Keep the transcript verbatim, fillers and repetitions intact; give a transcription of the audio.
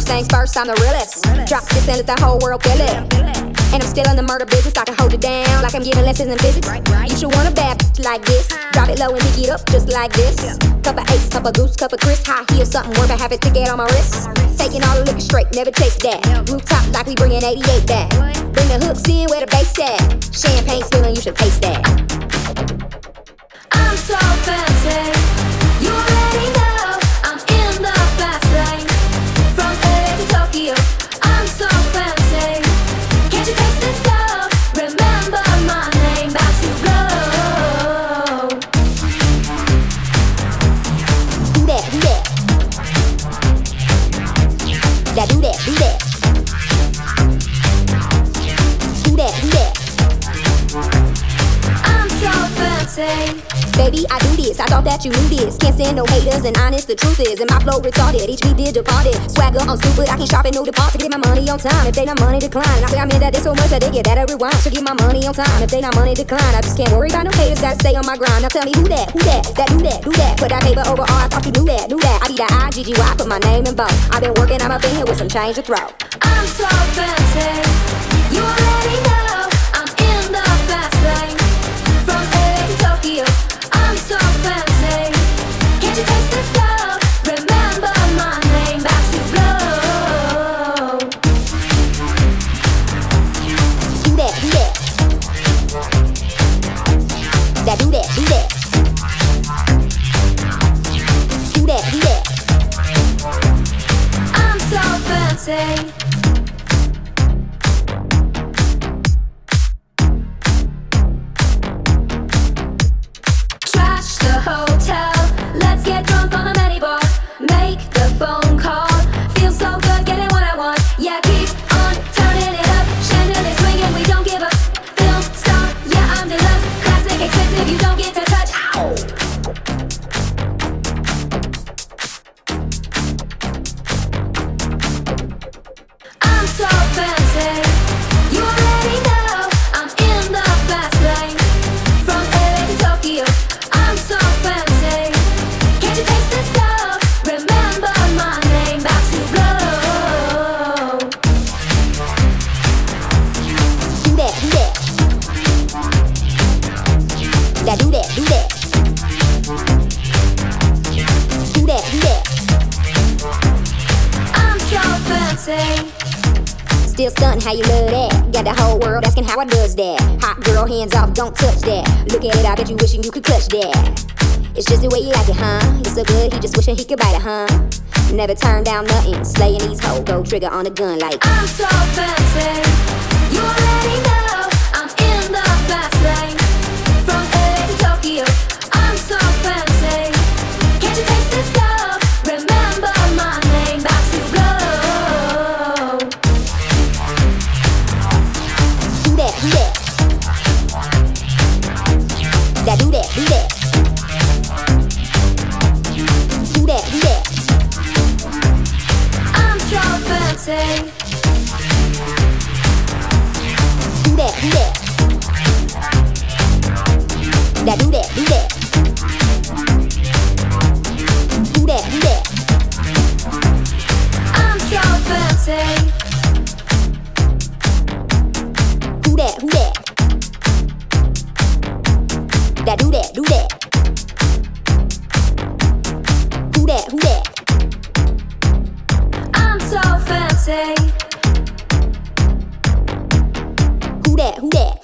things first, I'm the realest. Drop this and let the whole world feel it. And I'm still in the murder business, I can hold it down like I'm giving lessons in physics. You should want a bad bitch like this. Drop it low and pick it up just like this. Cup of ace, cup of goose, cup of Chris. High heel, something worth a half a ticket on my wrist. Taking all the liquor straight, never taste that. Rooftop like we bringing eighty-eight back. Bring the hooks in where the bass at. Champagne spilling, you should taste that. I'm so fancy. You already know I'm in the fast lane. From L A to Tokyo, I'm so fancy. Can't you taste this love? Remember my name, about to blow. Do that, do that. Now do that, do that. Do that, do that. I'm so fancy. Baby, I do this, I thought that you knew this. Can't stand no haters and honest, the truth is. And my flow retarded, each beat did departed. Swagger on stupid, I can sharpen no depart to get my money on time. If they not money decline, I say I mean that there's so much that they get that I rewind. So get my money on time, if they not money decline. I just can't worry about no haters, gotta stay on my grind. Now tell me who that, who that, that do that, do that. Put that paper over all, I thought you knew that, knew that. I be the I G G Y, put my name in both. I've been working, I'm up in here with some change to throw. I'm so fancy. You already know I'm in the fast lane. From L A to Tokyo, I'm so fancy. Can't you taste this love? Remember my name, about to blow. Do that, do that. That do that, do that. Do that, do that. I'm so fancy. Trash the hotel. Let's get drunk on a mini bar. Make the phone call. Feel so good getting what I want. Yeah, keep on turning it up. Chandelier swinging, we don't give up. Film star, yeah, I'm deluxe. Classic, expensive, you don't get to touch. Ow. I'm so fancy. You already know I'm in the fast lane. From L A to Tokyo, I'm so fancy. Can't you taste this love? Remember my name, about to blow. Do that, do that. That do that, do that. Do that, do that. I'm so fancy. Still stuntin', how you love that? Got the whole world asking how I does that. Hot girl, hands off, don't touch that. Look at it, I bet you wishing you could clutch that. It's just the way you like it, huh? You're so good, he just wishing he could bite it, huh? Never turn down nothing, slaying these hoes, go trigger on the gun like I'm so fancy. You already know I'm in the fast lane. From L A to Tokyo, I'm so fancy. Can't you taste this love? Remember my name, about to blow. do that, do that. That do that, do that. Do that, do that. I'm so fancy. Do that, do that. That do that, do that. Do that, do that. I'm so fancy. Do that, do that. That do that, do that. Do that, do that. I'm so fancy. Who that, who that?